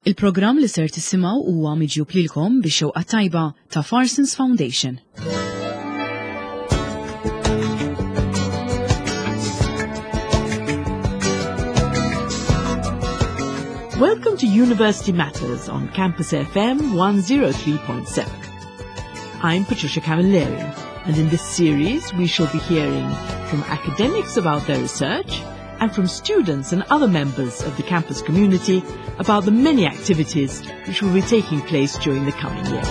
Il-programm li ser tisimgħu huwa miġjub lilkom bix-xewqa tajba ta' Farsons Foundation. Welcome to University Matters on Campus FM 103.7. I'm Patricia Camilleri, and in this series we shall be hearing from academics about their research and from students and other members of the campus community about the many activities which will be taking place during the coming year.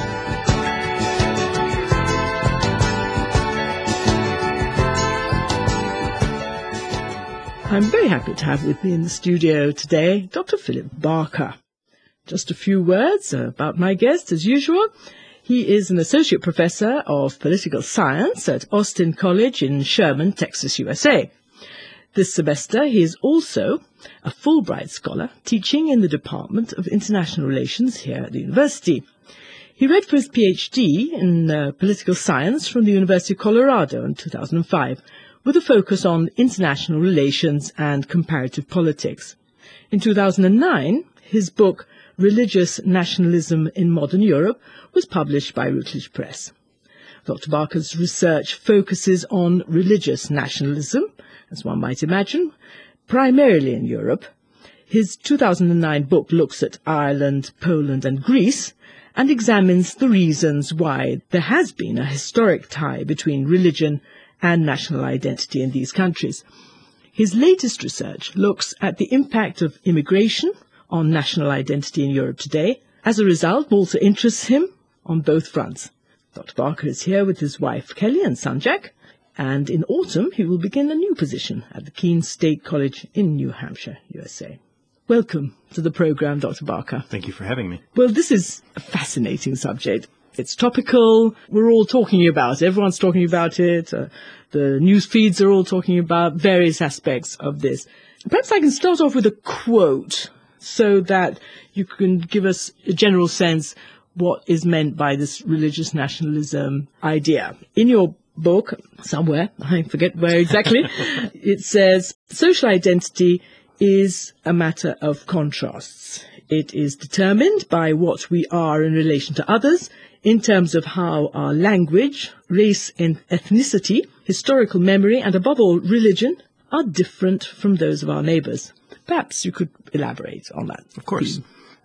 I'm very happy to have with me in the studio today Dr. Philip Barker. Just a few words about my guest, as usual. He is an associate professor of political science at Austin College in Sherman, Texas, USA. This semester, he is also a Fulbright scholar teaching in the Department of International Relations here at the university. He read for his PhD in political science from the University of Colorado in 2005, with a focus on international relations and comparative politics. In 2009, his book, Religious Nationalism in Modern Europe, was published by Routledge Press. Dr. Barker's research focuses on religious nationalism, as one might imagine, primarily in Europe. His 2009 book looks at Ireland, Poland and Greece and examines the reasons why there has been a historic tie between religion and national identity in these countries. His latest research looks at the impact of immigration on national identity in Europe today. As a result, Malta interests him on both fronts. Dr. Barker is here with his wife Kelly and son Jack, and in autumn he will begin a new position at the Keene State College in New Hampshire, USA. Welcome to the program, Dr. Barker. Thank you for having me. Well, this is a fascinating subject. It's topical. We're all talking about it. Everyone's talking about it. The news feeds are all talking about various aspects of this. Perhaps I can start off with a quote so that you can give us a general sense what is meant by this religious nationalism idea. In your book, somewhere, I forget where exactly, it says, social identity is a matter of contrasts. It is determined by what we are in relation to others in terms of how our language, race and ethnicity, historical memory and above all religion are different from those of our neighbours. Perhaps you could elaborate on that. Of course.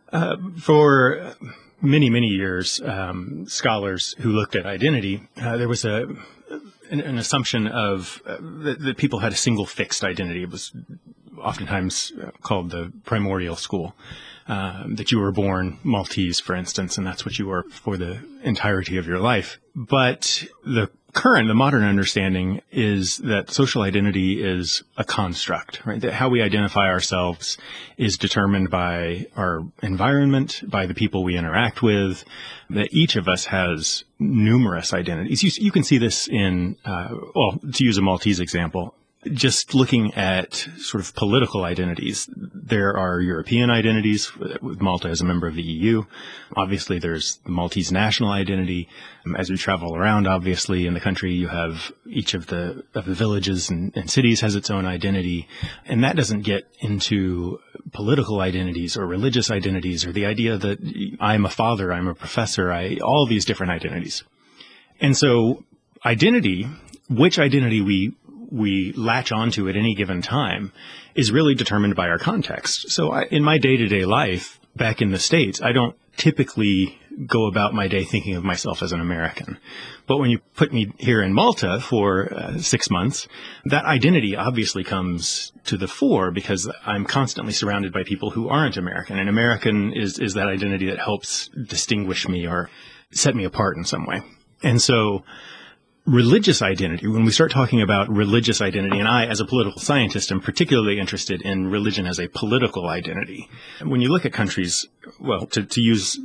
For many, many years, scholars who looked at identity, there was an assumption of that people had a single fixed identity. It was oftentimes called the primordial school, that you were born Maltese, for instance, and that's what you were for the entirety of your life. But the modern understanding is that social identity is a construct, right? That how we identify ourselves is determined by our environment, by the people we interact with, that each of us has numerous identities. You can see this in, to use a Maltese example, just looking at sort of political identities. There are European identities, with Malta as a member of the EU. Obviously, there's the Maltese national identity. As we travel around, obviously, in the country, you have each of the villages and cities has its own identity. And that doesn't get into political identities or religious identities or the idea that I'm a father, I'm a professor, all these different identities. And so identity, which identity we latch onto at any given time is really determined by our context. So in my day-to-day life back in the States, I don't typically go about my day thinking of myself as an American. But when you put me here in Malta for 6 months, that identity obviously comes to the fore because I'm constantly surrounded by people who aren't American. And American is that identity that helps distinguish me or set me apart in some way. And so religious identity, when we start talking about religious identity, and I, as a political scientist, am particularly interested in religion as a political identity. When you look at countries, let's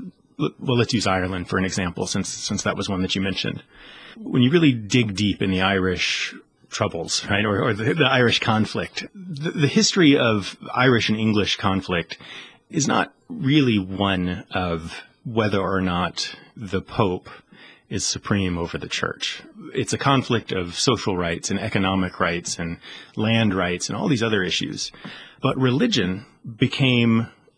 use Ireland for an example, since that was one that you mentioned. When you really dig deep in the Irish troubles, right, or the Irish conflict, the history of Irish and English conflict is not really one of whether or not the Pope is supreme over the church. It's a conflict of social rights and economic rights and land rights and all these other issues. But religion became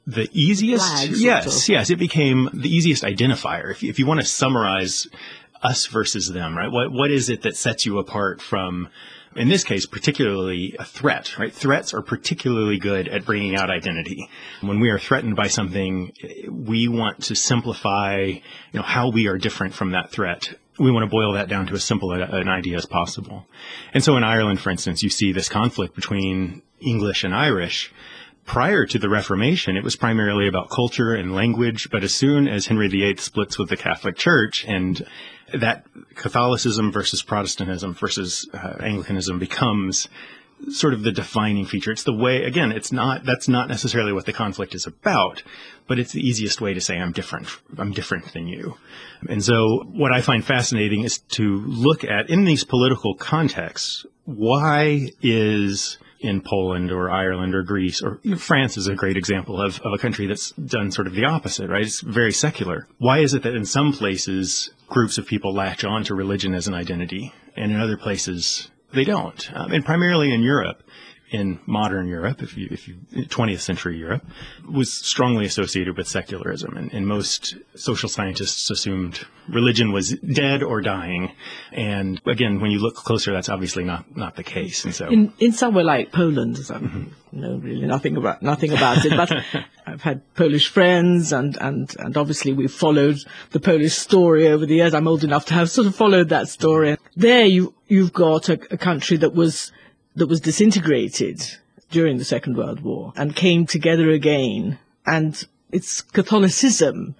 the easiest, flags, yes, it became the easiest identifier. If you want to summarize us versus them, right? What is it that sets you apart from, in this case, particularly a threat, right? Threats are particularly good at bringing out identity. When we are threatened by something, we want to simplify, how we are different from that threat. We want to boil that down to as simple an idea as possible. And so in Ireland, for instance, you see this conflict between English and Irish. Prior to the Reformation, it was primarily about culture and language, but as soon as Henry VIII splits with the Catholic Church and that Catholicism versus Protestantism versus Anglicanism becomes sort of the defining feature. It's the way, again, that's not necessarily what the conflict is about, but it's the easiest way to say I'm different than you. And so what I find fascinating is to look at, in these political contexts, why is in Poland or Ireland or Greece, or France is a great example of a country that's done sort of the opposite, right? It's very secular. Why is it that in some places groups of people latch on to religion as an identity, and in other places they don't? And primarily in Europe, in modern Europe, if you 20th century Europe, was strongly associated with secularism, and most social scientists assumed religion was dead or dying. And again, when you look closer, that's obviously not the case. And so, in somewhere like Poland, I know really nothing about it, but I've had Polish friends, and obviously we've followed the Polish story over the years. I'm old enough to have sort of followed that story. There, you've got a country that was disintegrated during the Second World War and came together again, and its Catholicism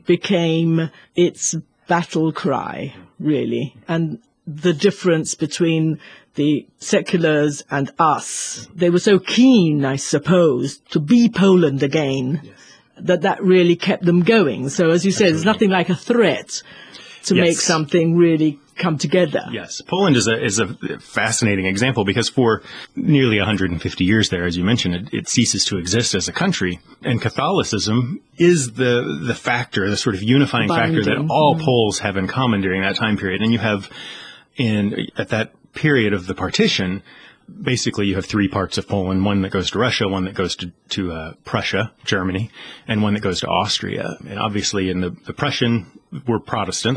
became its battle cry, really. And the difference between the seculars and us, they were so keen, I suppose, to be Poland again, that really kept them going. So as you said, there's nothing like a threat to make something really come together. Yes. Poland is a fascinating example because for nearly 150 years there, as you mentioned, it ceases to exist as a country. And Catholicism is the factor, the sort of unifying factor that all Poles have in common during that time period. And you have, at that period of the partition, basically you have three parts of Poland, one that goes to Russia, one that goes to Prussia, Germany, and one that goes to Austria. And obviously in the Prussians were Protestant.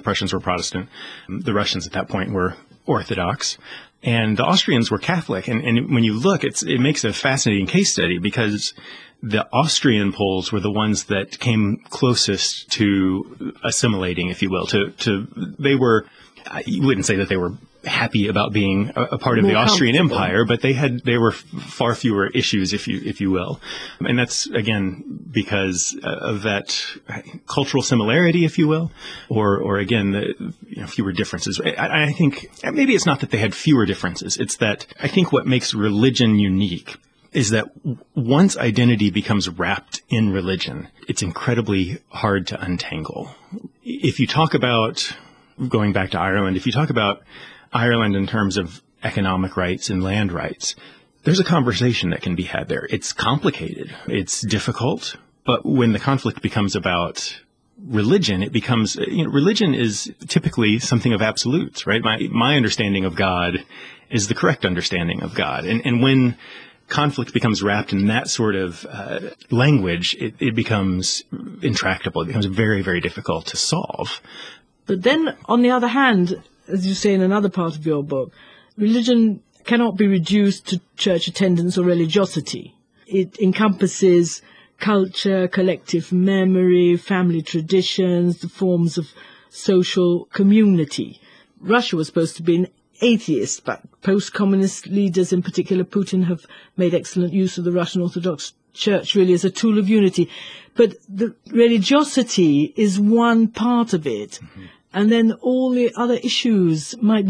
The Russians at that point were Orthodox. And the Austrians were Catholic. And when you look, it makes a fascinating case study because the Austrian Poles were the ones that came closest to assimilating, if you will. They were, you wouldn't say that they were happy about being a part of the Austrian Empire, but they were far fewer issues, if you will. And that's, again, because of that cultural similarity, if you will, or again, the fewer differences. I think maybe it's not that they had fewer differences. It's that I think what makes religion unique is that once identity becomes wrapped in religion, it's incredibly hard to untangle. If you talk about, going back to Ireland, if you talk about Ireland in terms of economic rights and land rights, there's a conversation that can be had there. It's complicated. It's difficult. But when the conflict becomes about religion, it becomes, religion is typically something of absolutes, right? My understanding of God is the correct understanding of God. And when conflict becomes wrapped in that sort of language, it becomes intractable. It becomes very, very difficult to solve. But then, on the other hand, as you say in another part of your book, religion cannot be reduced to church attendance or religiosity. It encompasses culture, collective memory, family traditions, the forms of social community. Russia was supposed to be an atheist, but post-communist leaders, in particular Putin, have made excellent use of the Russian Orthodox Church really as a tool of unity. But the religiosity is one part of it. And then all the other issues might be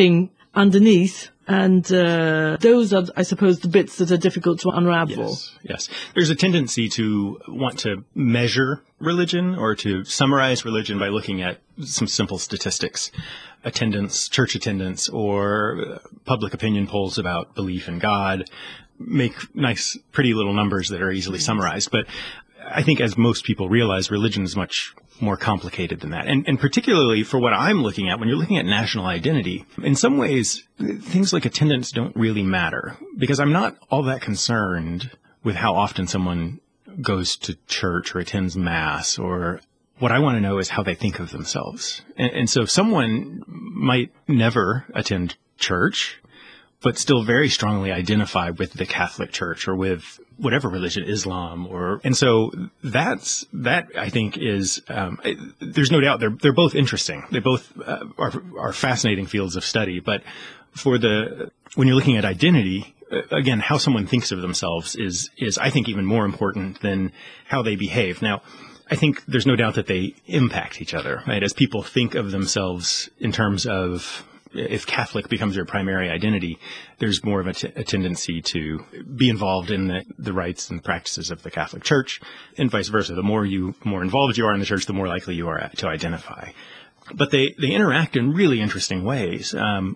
floating underneath. And those are, I suppose, the bits that are difficult to unravel. Yes. There's a tendency to want to measure religion or to summarize religion by looking at some simple statistics. Attendance, church attendance, or public opinion polls about belief in God make nice, pretty little numbers that are easily summarized. But I think as most people realize, religion is much more complicated than that. And particularly for what I'm looking at, when you're looking at national identity, in some ways, things like attendance don't really matter because I'm not all that concerned with how often someone goes to church or attends Mass, or what I want to know is how they think of themselves. And so someone might never attend church, but still very strongly identify with the Catholic Church or with whatever religion, Islam, and so that I think is, there's no doubt they're both interesting. They both are fascinating fields of study. But when you're looking at identity, again, how someone thinks of themselves is I think even more important than how they behave. Now, I think there's no doubt that they impact each other, right? As people think of themselves in terms of, if Catholic becomes their primary identity, there's more of a tendency to be involved in the rites and practices of the Catholic Church, and vice versa. The more involved you are in the Church, the more likely you are to identify. But they interact in really interesting ways. And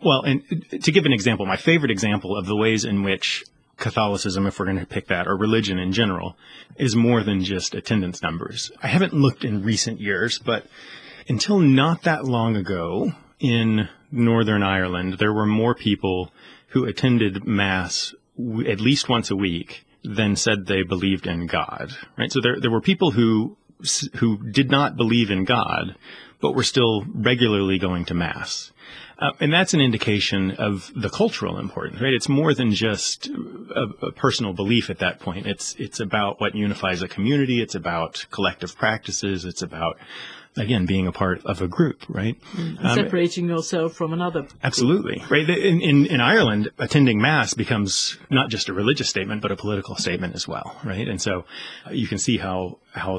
to give an example, my favorite example of the ways in which Catholicism, if we're going to pick that, or religion in general, is more than just attendance numbers. I haven't looked in recent years, but until not that long ago, in Northern Ireland, there were more people who attended Mass at least once a week than said they believed in God, right? So there were people who did not believe in God, but were still regularly going to Mass. And that's an indication of the cultural importance, right? It's more than just a personal belief at that point. It's about what unifies a community. It's about collective practices. It's about, again, being a part of a group, right? Separating yourself from another. Absolutely, right? In Ireland, attending Mass becomes not just a religious statement, but a political statement as well, right? And so you can see how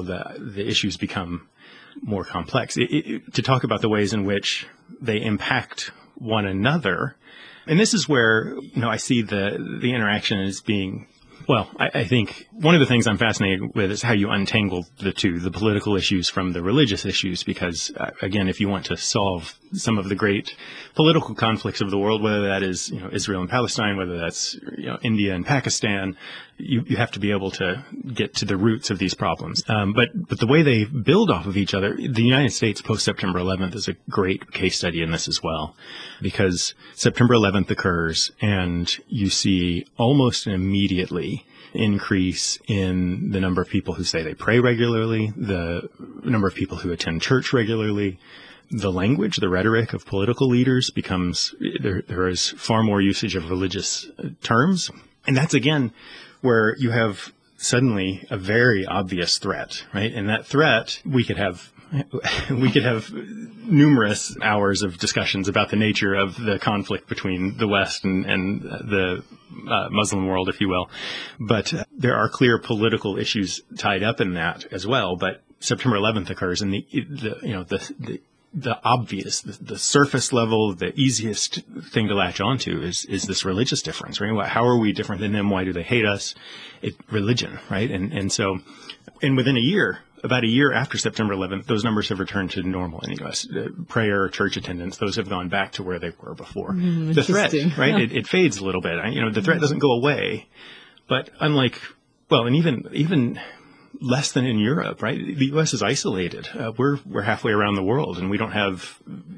the issues become more complex. To talk about the ways in which they impact one another, and this is where I see the interaction as being, well, I think one of the things I'm fascinated with is how you untangle the two, the political issues from the religious issues, because, again, if you want to solve some of the great political conflicts of the world, whether that is, Israel and Palestine, whether that's, India and Pakistan, you have to be able to get to the roots of these problems. But the way they build off of each other, the United States post-September 11th is a great case study in this as well, because September 11th occurs and you see almost immediately increase in the number of people who say they pray regularly, the number of people who attend church regularly. The language, the rhetoric of political leaders becomes, there is far more usage of religious terms. And that's, again, where you have suddenly a very obvious threat, right? And that threat, we could have numerous hours of discussions about the nature of the conflict between the West and the Muslim world, if you will. But there are clear political issues tied up in that as well. But September 11th occurs, and the obvious, the surface level, the easiest thing to latch onto is this religious difference, right? How are we different than them? Why do they hate us? Religion, right? And so within about a year after September 11th, those numbers have returned to normal in the U.S. Prayer, church attendance, those have gone back to where they were before. The threat, right? It fades a little bit. The threat doesn't go away, but unlike, and even less than in Europe, right? The U.S. is isolated. We're halfway around the world, and we don't have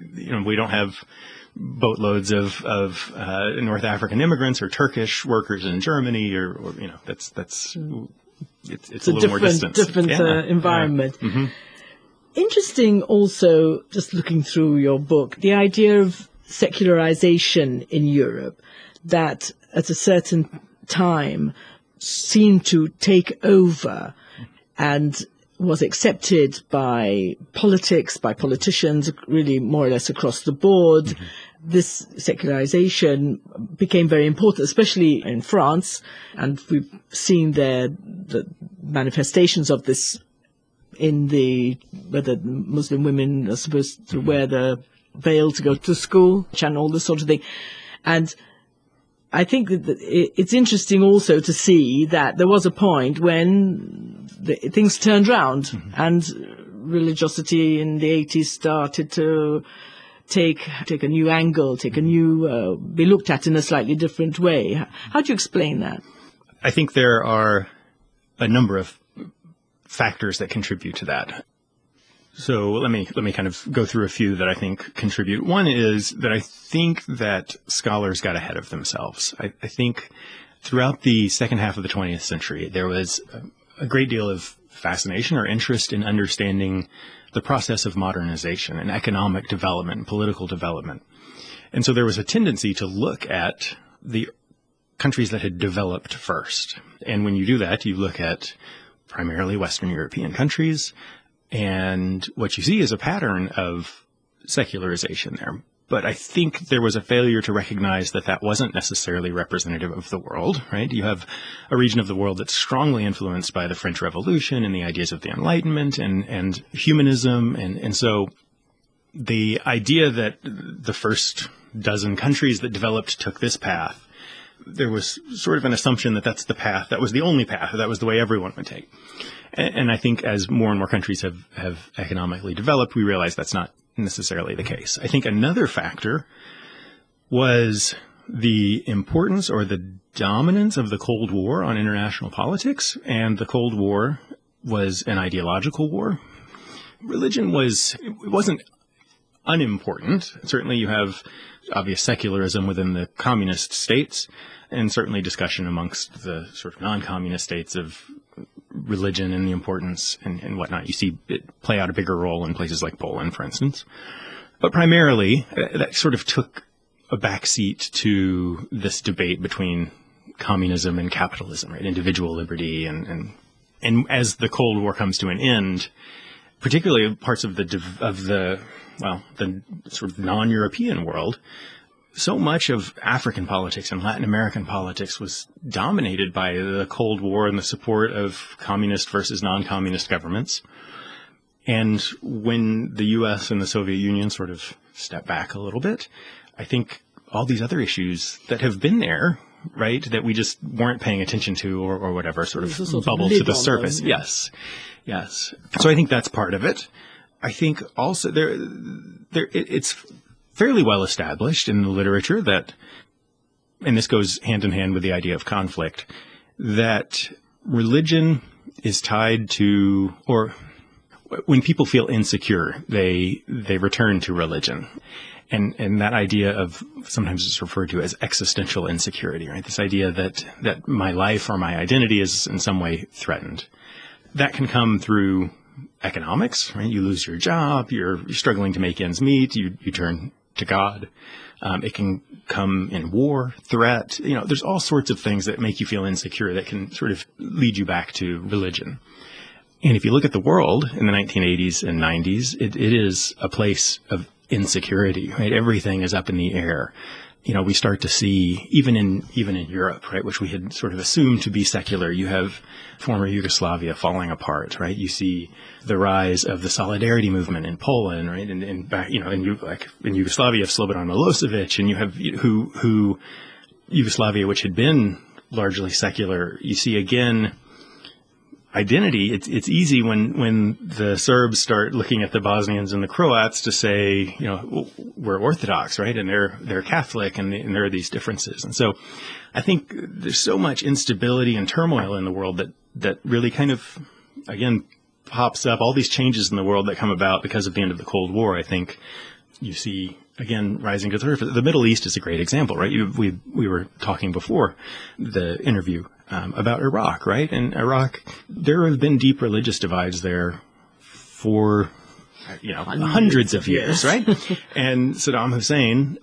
boatloads of North African immigrants or Turkish workers in Germany, or that's it's a little more distant. Different environment. Yeah. Mm-hmm. Interesting also, just looking through your book, the idea of secularization in Europe that at a certain time seemed to take over and was accepted by politics, by politicians, really more or less across the board. Mm-hmm. This secularization became very important, especially in France, and we've seen there the manifestations of this in whether Muslim women are supposed to wear the veil to go to school and all this sort of thing. And I think that it's interesting also to see that there was a point when things turned round, and religiosity in the 80s started to take a new angle, be looked at in a slightly different way. How do you explain that? I think there are a number of factors that contribute to that. So let me kind of go through a few that I think contribute. One is that I think that scholars got ahead of themselves. I think throughout the second half of the 20th century, there was a great deal of fascination or interest in understanding the process of modernization and economic development and political development. And so there was a tendency to look at the countries that had developed first. And when you do that, you look at primarily Western European countries, and what you see is a pattern of secularization there. But I think there was a failure to recognize that that wasn't necessarily representative of the world, right? You have a region of the world that's strongly influenced by the French Revolution and the ideas of the Enlightenment and humanism. And so the idea that the first dozen countries that developed took this path, there was sort of an assumption that that's the path, that was the only path, that was the way everyone would take. And I think as more and more countries have economically developed, we realize that's not necessarily the case. I think another factor was the importance or the dominance of the Cold War on international politics, and the Cold War was an ideological war. Religion wasn't unimportant. Certainly you have obvious secularism within the communist states, and certainly discussion amongst the sort of non-communist states of religion and the importance and whatnot. You see it play out a bigger role in places like Poland, for instance. But primarily, that sort of took a backseat to this debate between communism and capitalism, right? Individual liberty. And as the Cold War comes to an end, particularly parts of the sort of non-European world, so much of African politics and Latin American politics was dominated by the Cold War and the support of communist versus non-communist governments. And when the U.S. and the Soviet Union sort of stepped back a little bit, I think all these other issues that have been there, right, that we just weren't paying attention to or whatever, sort of bubbled to the surface. Them. Yes. So I think that's part of it. I think also it's fairly well established in the literature that, and this goes hand in hand with the idea of conflict, that religion is tied to, or when people feel insecure, they return to religion. And that idea of, sometimes it's referred to as existential insecurity, right? This idea that my life or my identity is in some way threatened. That can come through economics, right? You lose your job, you're struggling to make ends meet, you turn to God. It can come in war, threat. There's all sorts of things that make you feel insecure that can sort of lead you back to religion. And if you look at the world in the 1980s and 90s, it is a place of insecurity, right? Everything is up in the air. We start to see, even in Europe, right, which we had sort of assumed to be secular, you have former Yugoslavia falling apart, right? You see the rise of the solidarity movement in Poland, right? And back, in Yugoslavia, you have Slobodan Milosevic, and you have who Yugoslavia, which had been largely secular, you see again identity. It's easy when the Serbs start looking at the Bosnians and the Croats to say, we're Orthodox, right? And they're Catholic, and there are these differences. And so I think there's so much instability and turmoil in the world that really kind of, again, pops up. All these changes in the world that come about because of the end of the Cold War, I think you see, again, rising to the surface. The Middle East is a great example, right? We were talking before the interview about Iraq, right? In Iraq, there have been deep religious divides there for hundreds of years, right? And Saddam Hussein,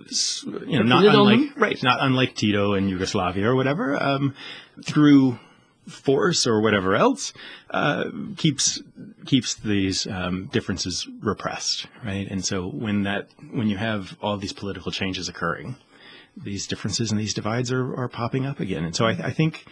not unlike Tito in Yugoslavia or whatever, through force or whatever else, keeps these differences repressed, right? And so when you have all these political changes occurring, these differences and these divides are popping up again. And so I think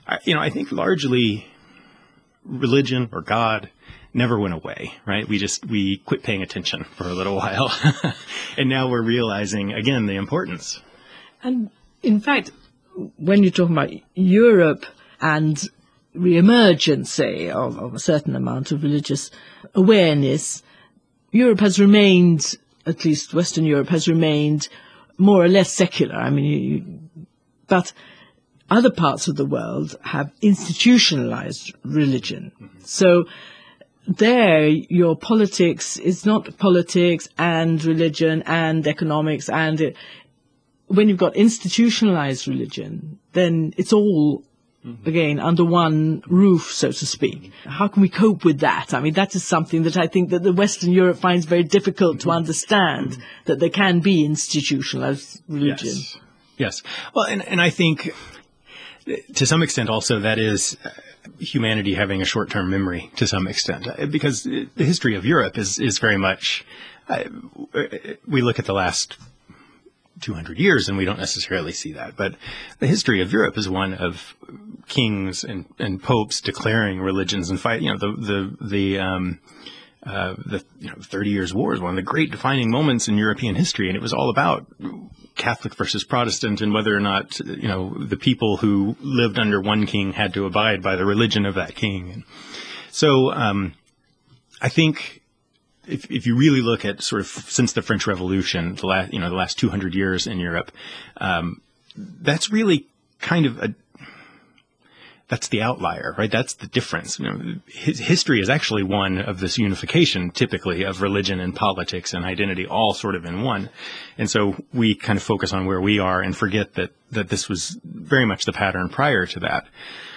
largely religion or God never went away, right? We quit paying attention for a little while. And now we're realizing, again, the importance. And in fact, when you're talking about Europe and re-emergence, say, of a certain amount of religious awareness, Europe has remained, at least Western Europe has remained more or less secular. I mean, but other parts of the world have institutionalized religion. Mm-hmm. So there, your politics is not politics and religion and economics, and when you've got institutionalized religion, then it's all again, under one roof, so to speak. How can we cope with that? I mean, that is something that I think that the Western Europe finds very difficult to understand, that there can be institutionalized religion. Yes. Well, and I think to some extent also that is humanity having a short-term memory to some extent, because the history of Europe is very much, we look at the last 200 years and we don't necessarily see that. But the history of Europe is one of kings and popes declaring religions and fight. The 30 Years' War is one of the great defining moments in European history, and it was all about Catholic versus Protestant and whether or not, the people who lived under one king had to abide by the religion of that king. And so I think if you really look at sort of since the French Revolution, the last 200 years in Europe, that's really kind of that's the outlier, right? That's the difference. History is actually one of this unification, typically, of religion and politics and identity all sort of in one. And so we kind of focus on where we are and forget that this was very much the pattern prior to that.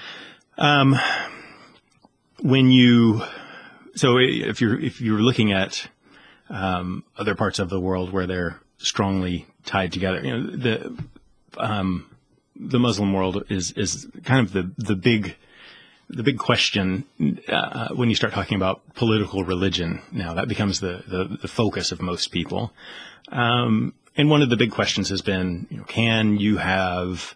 So if you're looking at other parts of the world where they're strongly tied together, the Muslim world is kind of the big question when you start talking about political religion. Now that becomes the focus of most people, and one of the big questions has been, can you have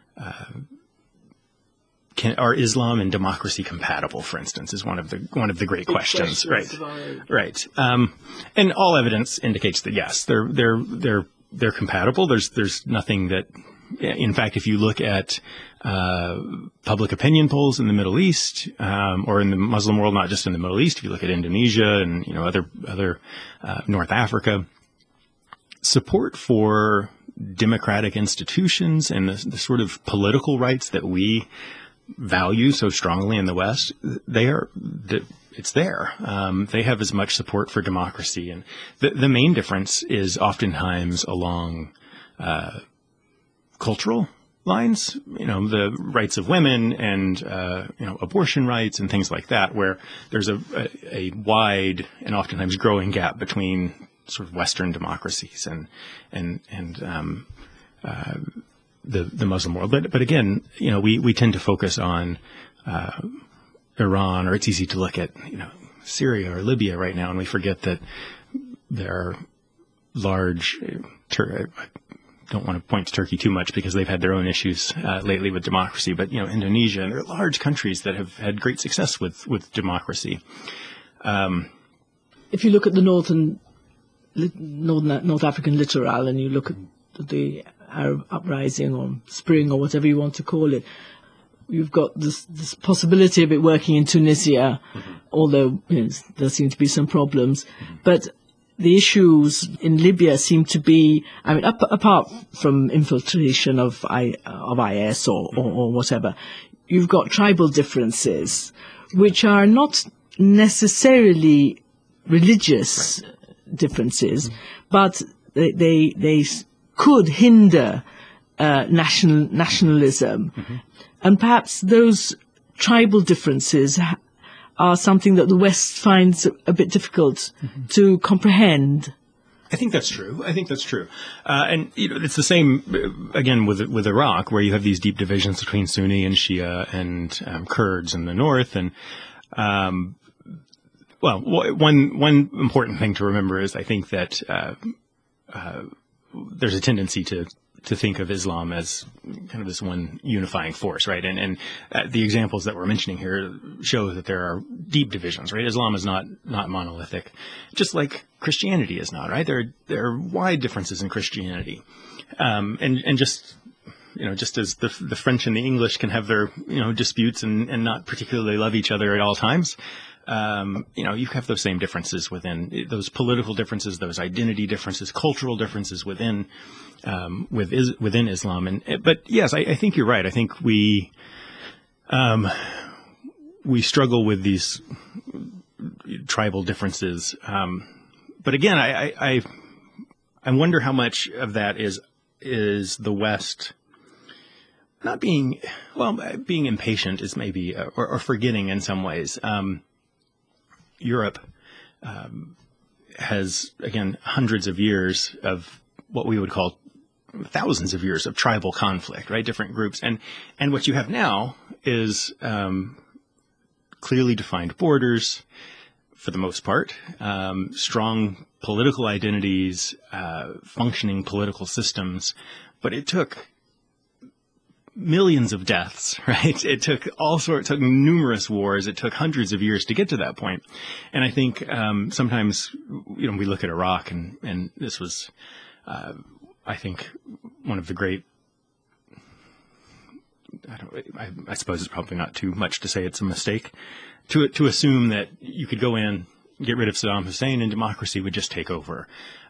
are Islam and democracy compatible, for instance, is one of the great questions, right? And all evidence indicates that yes, they're compatible. There's nothing that, in fact, if you look at public opinion polls in the Middle East or in the Muslim world, not just in the Middle East, if you look at Indonesia and other North Africa, support for democratic institutions and the sort of political rights that we value so strongly in the West, it's there. They have as much support for democracy, and the main difference is oftentimes along cultural lines, the rights of women and abortion rights and things like that, where there's a wide and oftentimes growing gap between sort of Western democracies and the Muslim world. But again, we tend to focus on Iran, or it's easy to look at Syria or Libya right now, and we forget that there are large. I don't want to point to Turkey too much because they've had their own issues lately with democracy, but Indonesia, and there are large countries that have had great success with democracy. If you look at the North African littoral, and you look at the Arab uprising or spring or whatever you want to call it, you've got this possibility of it working in Tunisia, although there seem to be some problems. But the issues in Libya seem to be, apart from infiltration of IS or whatever, you've got tribal differences, which are not necessarily religious differences, but they could hinder nationalism. And perhaps those tribal differences are something that the West finds a bit difficult to comprehend. I think that's true. And it's the same again with Iraq, where you have these deep divisions between Sunni and Shia and Kurds in the north. And one important thing to remember is I think that there's a tendency to think of Islam as kind of this one unifying force, right? And the examples that we're mentioning here show that there are deep divisions, right? Islam is not monolithic, just like Christianity is not, right? There are wide differences in Christianity, and just as the French and the English can have their disputes and not particularly love each other at all times. You have those same differences within those political differences, those identity differences, cultural differences within Islam. But yes, I think you're right. I think we struggle with these tribal differences. But again, I wonder how much of that is the West not being, being impatient is maybe, or forgetting in some ways. Europe has, again, hundreds of years of what we would call thousands of years of tribal conflict, right? Different groups. And what you have now is clearly defined borders, for the most part, strong political identities, functioning political systems. But it took millions of deaths, right? It took it took numerous wars. It took hundreds of years to get to that point. And I think sometimes, we look at Iraq, and this was, I think, one of the great, I suppose it's probably not too much to say it's a mistake to assume that you could go in, get rid of Saddam Hussein, and democracy would just take over.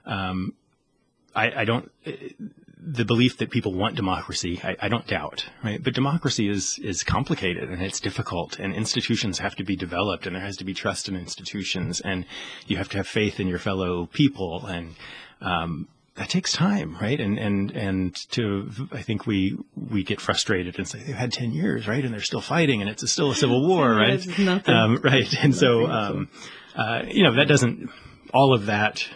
The belief that people want democracy, I don't doubt, right? But democracy is complicated, and it's difficult, and institutions have to be developed, and there has to be trust in institutions, and you have to have faith in your fellow people, and that takes time, right? And I think we get frustrated and say they've had 10 years, right? And they're still fighting, and it's still a civil war, right? Nothing. Right. And so, that doesn't, all of that,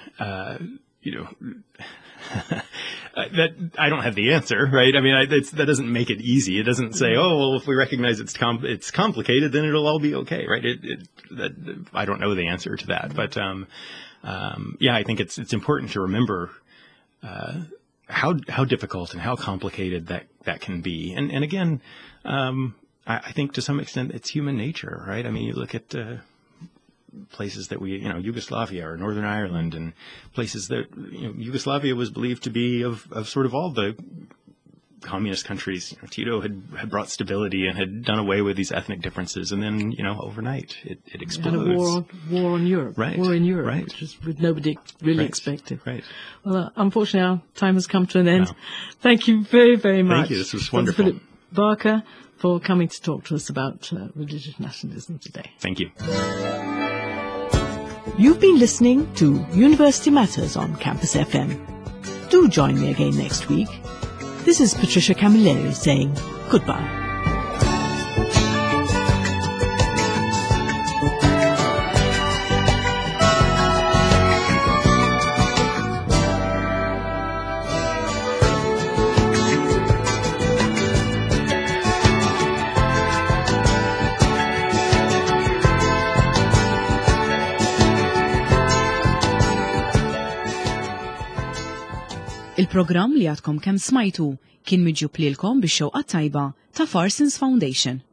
that I don't have the answer, right? I mean, that doesn't make it easy. It doesn't say, if we recognize it's complicated, then it'll all be okay, right? I don't know the answer to that, but I think it's important to remember how difficult and how complicated that can be, and again, I think to some extent it's human nature, right? I mean, you look at places that Yugoslavia or Northern Ireland, and places that, Yugoslavia was believed to be of sort of all the communist countries. Tito had brought stability and had done away with these ethnic differences, and then, overnight it explodes. And a war on Europe. Right. War in Europe, right. which is nobody really expected. Right. Well, unfortunately, our time has come to an end. Wow. Thank you very, very much. Thank you. This was wonderful. Philip Barker, for coming to talk to us about religious nationalism today. Thank you. You've been listening to University Matters on Campus FM. Do join me again next week. This is Patricia Camilleri saying goodbye. Il-programm li għadkom kemm smajtu kien miġjub lilkom bix-xewqa tajba ta' Farsons Foundation.